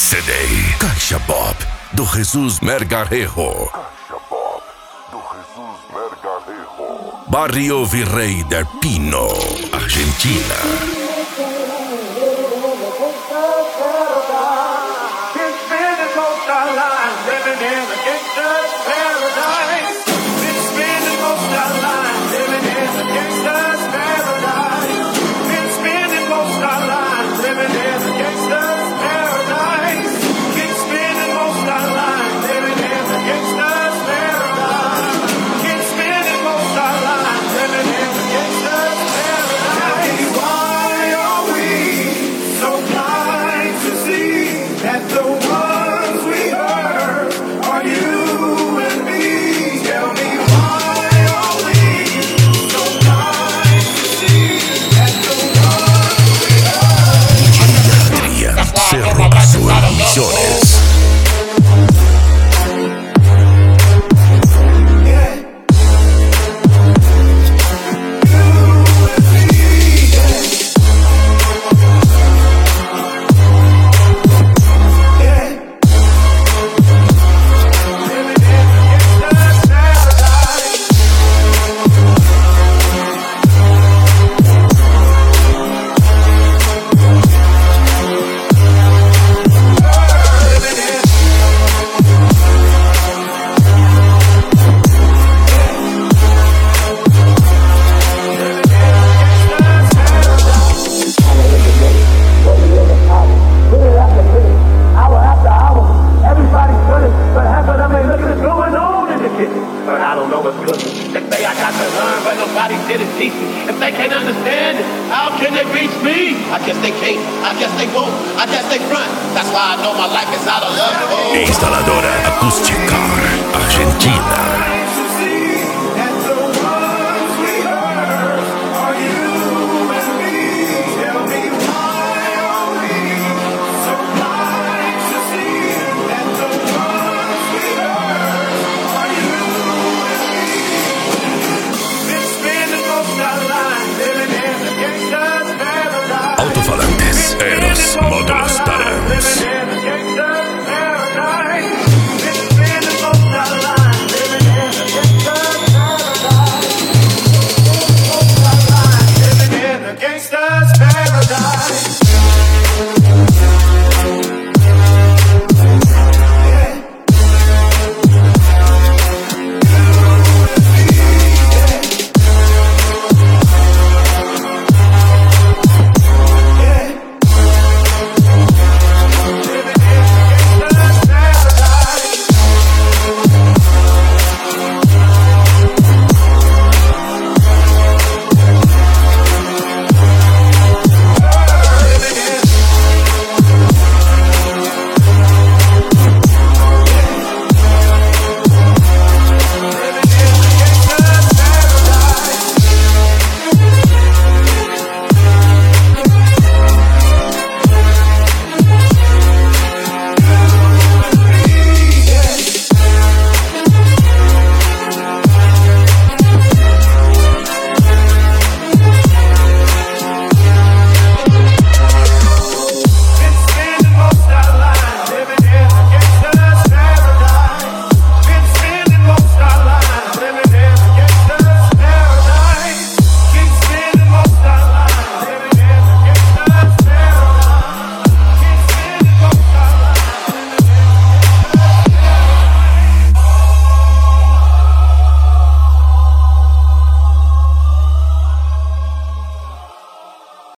CD Caixa Bob do Jesus Melgarejo. Barrio Virrey del Pino, Argentina. Emisiones. But I don't know what's good. They say I got to learn, but nobody did it teach me. If they can't understand it, how can they reach me? I guess they can't, I guess they won't, I guess they front. That's why I know my life is out of love. Instaladora Acústica Argentina.